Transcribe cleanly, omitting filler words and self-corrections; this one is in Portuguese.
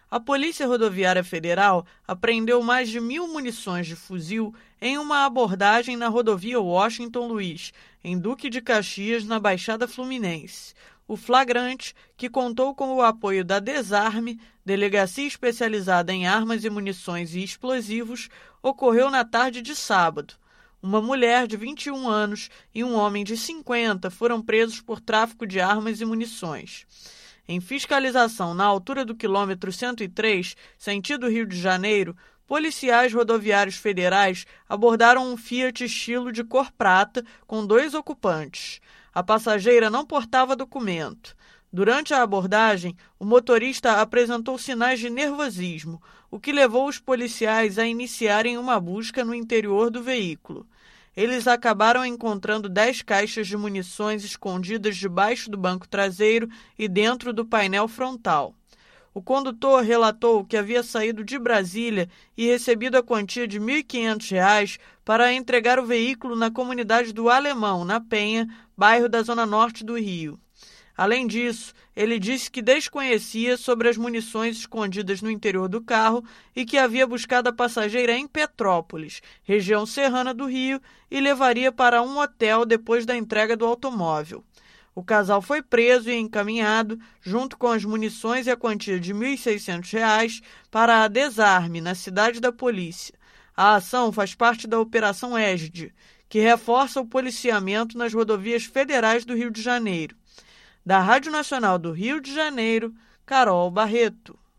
A Polícia Rodoviária Federal apreendeu mais de 1.000 munições de fuzil em uma abordagem na rodovia Washington Luiz, em Duque de Caxias, na Baixada Fluminense. O flagrante, que contou com o apoio da Desarme, delegacia especializada em armas e munições e explosivos, ocorreu na tarde de sábado. Uma mulher de 21 anos e um homem de 50 foram presos por tráfico de armas e munições. Em fiscalização na altura do quilômetro 103, sentido Rio de Janeiro, policiais rodoviários federais abordaram um Fiat estilo de cor prata com 2 ocupantes. A passageira não portava documento. Durante a abordagem, o motorista apresentou sinais de nervosismo, o que levou os policiais a iniciarem uma busca no interior do veículo. Eles acabaram encontrando 10 caixas de munições escondidas debaixo do banco traseiro e dentro do painel frontal. O condutor relatou que havia saído de Brasília e recebido a quantia de R$ 1.500 para entregar o veículo na comunidade do Alemão, na Penha, bairro da Zona Norte do Rio. Além disso, ele disse que desconhecia sobre as munições escondidas no interior do carro e que havia buscado a passageira em Petrópolis, região serrana do Rio, e levaria para um hotel depois da entrega do automóvel. O casal foi preso e encaminhado, junto com as munições e a quantia de R$ 1.600, para a Desarme, na Cidade da Polícia. A ação faz parte da Operação Égide, que reforça o policiamento nas rodovias federais do Rio de Janeiro. Da Rádio Nacional do Rio de Janeiro, Carol Barreto.